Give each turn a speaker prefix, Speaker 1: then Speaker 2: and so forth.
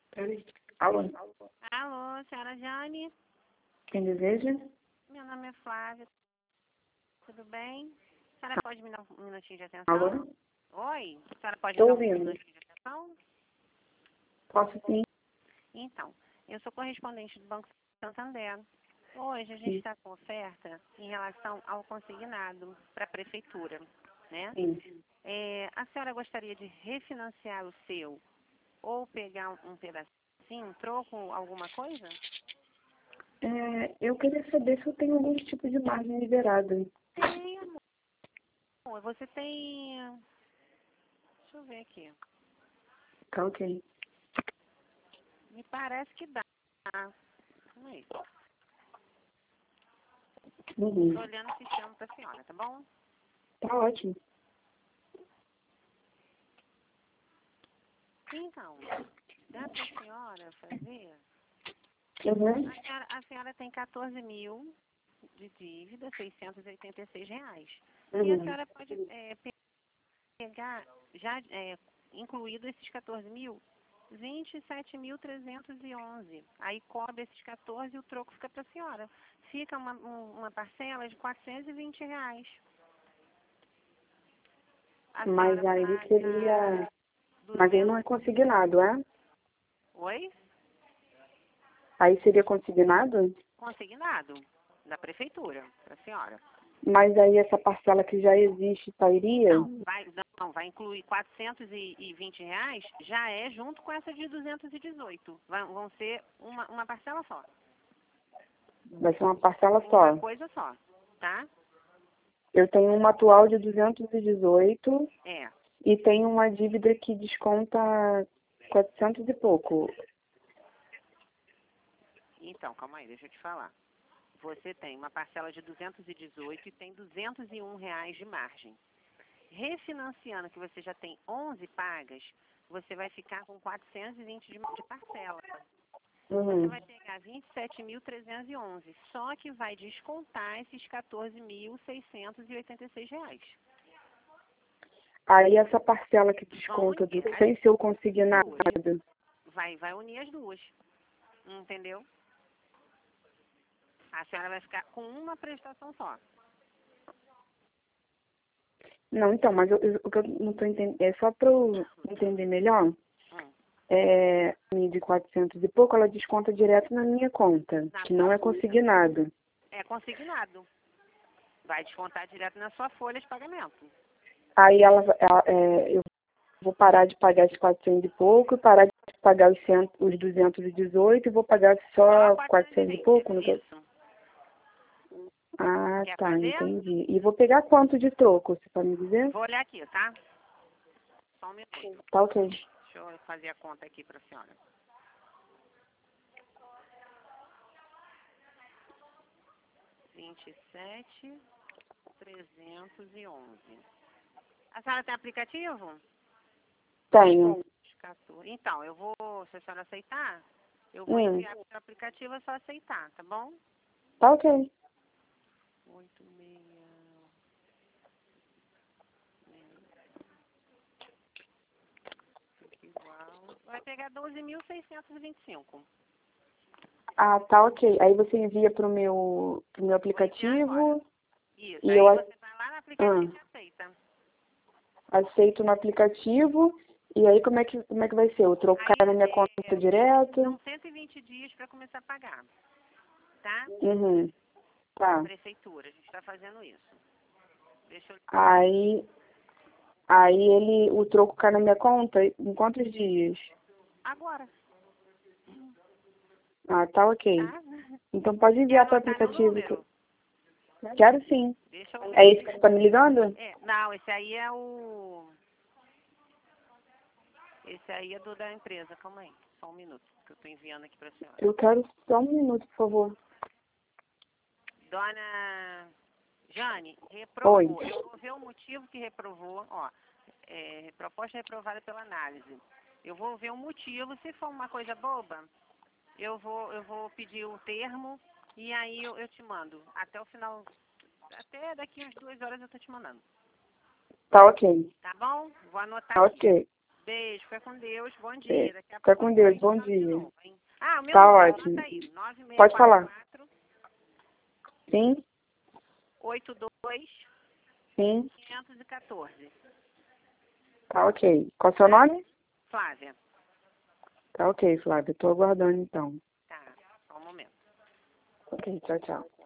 Speaker 1: Peraí. Alô?
Speaker 2: Alô, senhora Jane?
Speaker 1: Quem deseja?
Speaker 2: Meu nome é Flávia. Tudo bem? A senhora pode me dar um minutinho de atenção?
Speaker 1: Alô?
Speaker 2: Oi? A senhora pode
Speaker 1: Tô
Speaker 2: me dar um
Speaker 1: ouvindo.
Speaker 2: minutinho de atenção?
Speaker 1: Posso sim.
Speaker 2: Então, eu sou correspondente do Banco Santander. Hoje a gente está com oferta em relação ao consignado para a prefeitura, né?
Speaker 1: Sim.
Speaker 2: A senhora gostaria de refinanciar o seu ou pegar um pedacinho, um troco, alguma coisa?
Speaker 1: Eu queria saber se eu tenho algum tipo de margem liberada.
Speaker 2: Tem, amor. Você tem... Deixa eu ver aqui.
Speaker 1: Tá ok.
Speaker 2: Me parece que dá. Calma aí.
Speaker 1: Uhum.
Speaker 2: Tô olhando o sistema pra senhora, tá bom?
Speaker 1: Tá ótimo.
Speaker 2: Então, dá pra senhora fazer...
Speaker 1: Uhum.
Speaker 2: A senhora tem 14 mil de dívida, R$ 686. E a
Speaker 1: Uhum.
Speaker 2: senhora pode pegar, já incluído esses 14 mil, 27.311. Aí cobre esses 14 e o troco fica para a senhora. Fica uma parcela de R$ 420. A
Speaker 1: Mas
Speaker 2: senhora
Speaker 1: aí
Speaker 2: paga
Speaker 1: seria... Mas aí
Speaker 2: 200...
Speaker 1: não é consignado, é?
Speaker 2: Oi?
Speaker 1: Aí seria consignado?
Speaker 2: Consignado da prefeitura para a senhora.
Speaker 1: Mas aí essa parcela que já existe sairia?
Speaker 2: Vai incluir R$ 420, já é junto com essa de 218. Vão ser uma parcela só.
Speaker 1: Vai ser uma parcela
Speaker 2: Uma
Speaker 1: só.
Speaker 2: coisa só, tá?
Speaker 1: Eu tenho uma atual de 218
Speaker 2: É.
Speaker 1: e tenho uma dívida que desconta 400 e pouco.
Speaker 2: Então, calma aí, deixa eu te falar. Você tem uma parcela de 218 e tem R$ 201 de margem. Refinanciando, que você já tem 11 pagas, você vai ficar com 420 de parcela. Você
Speaker 1: Uhum.
Speaker 2: vai pegar 27.311, só que vai descontar esses R$ 14.686.
Speaker 1: Aí essa parcela que
Speaker 2: Vão
Speaker 1: desconta
Speaker 2: unir
Speaker 1: sem ser o
Speaker 2: as
Speaker 1: consignado.
Speaker 2: duas. Vai unir as duas. Entendeu? A senhora vai ficar com uma prestação só.
Speaker 1: Não, então, mas o que eu não tô entendendo, é só para eu entender melhor, de 400 e pouco, ela desconta direto na minha conta,
Speaker 2: Na
Speaker 1: que
Speaker 2: sua
Speaker 1: não é
Speaker 2: conta.
Speaker 1: consignado.
Speaker 2: É consignado. Vai descontar direto na sua folha de pagamento.
Speaker 1: Aí eu vou parar de pagar esses 400 e pouco, e parar de pagar os 218 e vou pagar só 400 e
Speaker 2: 420.
Speaker 1: pouco. No
Speaker 2: Isso.
Speaker 1: Ah,
Speaker 2: Quer
Speaker 1: tá,
Speaker 2: fazer?
Speaker 1: entendi. E vou pegar quanto de troco, você pode me dizer?
Speaker 2: Vou olhar aqui, tá? Só um minuto.
Speaker 1: Tá ok.
Speaker 2: Deixa eu fazer a conta aqui pra senhora. 27.311. A senhora tem aplicativo?
Speaker 1: Tenho.
Speaker 2: 14. Então, se a senhora aceitar, eu vou
Speaker 1: Hum,
Speaker 2: enviar para o aplicativo, é só aceitar, tá bom?
Speaker 1: tá ok.
Speaker 2: 86. Igual. Vai pegar 12.625.
Speaker 1: Ah, tá ok. Aí você envia pro meu
Speaker 2: Vou enviar agora.
Speaker 1: aplicativo
Speaker 2: Isso,
Speaker 1: e
Speaker 2: aí
Speaker 1: eu
Speaker 2: você vai lá no aplicativo e aceita.
Speaker 1: aceito no aplicativo. E aí como é que vai ser? Eu trocar
Speaker 2: Aí
Speaker 1: na minha conta direto?
Speaker 2: são 120 dias para começar a pagar, tá?
Speaker 1: Uhum.
Speaker 2: Da
Speaker 1: Tá.
Speaker 2: prefeitura, a gente está fazendo isso. Deixa eu...
Speaker 1: Aí o troco cai na minha conta em quantos dias?
Speaker 2: Agora,
Speaker 1: Ah, tá ok.
Speaker 2: tá?
Speaker 1: Então pode
Speaker 2: Quer
Speaker 1: enviar pro
Speaker 2: anotar meu
Speaker 1: aplicativo.
Speaker 2: número?
Speaker 1: Quero sim.
Speaker 2: Deixa eu
Speaker 1: É
Speaker 2: ver
Speaker 1: isso que
Speaker 2: aqui.
Speaker 1: você tá me ligando?
Speaker 2: Não, esse aí é o... Esse aí é da empresa. Calma aí, só um minuto, que eu estou enviando aqui para a senhora.
Speaker 1: Eu quero só um minuto, por favor.
Speaker 2: Dona Jane,
Speaker 1: Oi.
Speaker 2: reprovou. Eu vou ver o motivo que reprovou. Ó, proposta reprovada pela análise. Eu vou ver o motivo. Se for uma coisa boba, eu vou pedir o termo e aí eu te mando. Até o final, até daqui umas 2 horas eu tô te mandando.
Speaker 1: Tá ok.
Speaker 2: Tá bom? Vou anotar
Speaker 1: Tá
Speaker 2: aqui.
Speaker 1: ok.
Speaker 2: Beijo, fica com Deus, bom dia. Daqui a
Speaker 1: Fica
Speaker 2: pouco
Speaker 1: com
Speaker 2: eu
Speaker 1: Deus,
Speaker 2: tô
Speaker 1: bom
Speaker 2: falando de
Speaker 1: dia.
Speaker 2: novo, hein? Ah, o meu
Speaker 1: Tá
Speaker 2: número,
Speaker 1: ótimo.
Speaker 2: anota aí,
Speaker 1: Pode falar.
Speaker 2: 9644
Speaker 1: Sim,
Speaker 2: 82
Speaker 1: sim.
Speaker 2: 514.
Speaker 1: Tá ok. Qual é o seu nome?
Speaker 2: Flávia.
Speaker 1: Tá ok, Flávia. Tô aguardando então.
Speaker 2: Tá, só um momento.
Speaker 1: Ok, tchau, tchau.